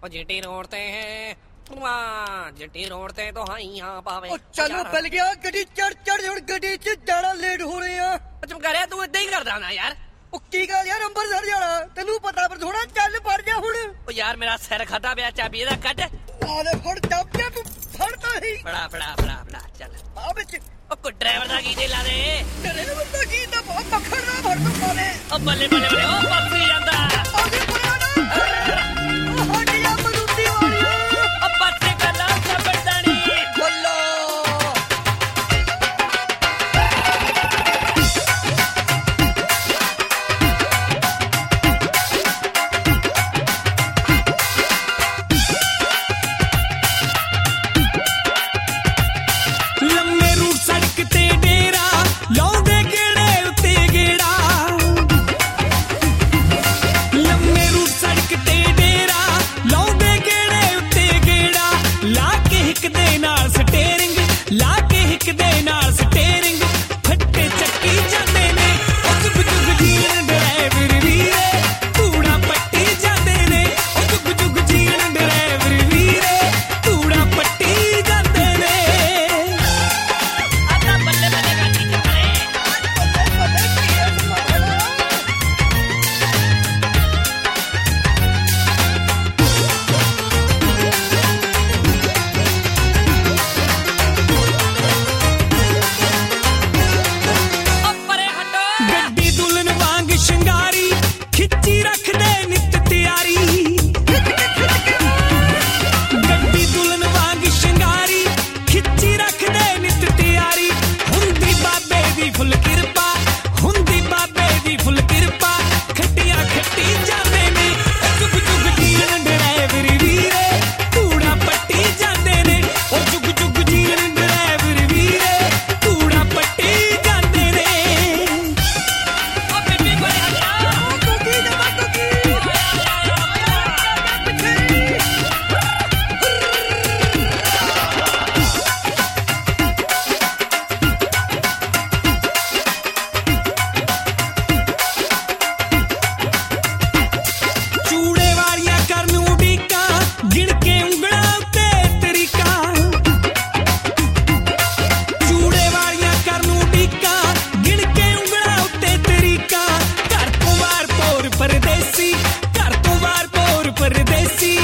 GT road ते हैं GT road ते तो हाँ यहाँ पावे चलो मिल गया गड्डी चढ़ हुण गड्डी च जाना लेट हो रहे हैं तुम कह रहे तू इदां ही करदा ना यार की गल यार अंबरसर जाना तेनू पता पर थोड़ा चल पड़ जा हुण यार मेरा सिर खाता पिया चाबी दा कट आले फड़ चाबियां तू फड़ ता ही बड़ा चल आ विच कोई ड्राइवर दा की दे ला दे ड्राइवर दा की दा बहुत पकड़ ना फड़ तो पावे ओ बल्ले ओ पत्ती जांदा आगे पड़ा ना हट जा मरुती वाली ओ पत्ते कला सबड़दानी बल्ला परदेसी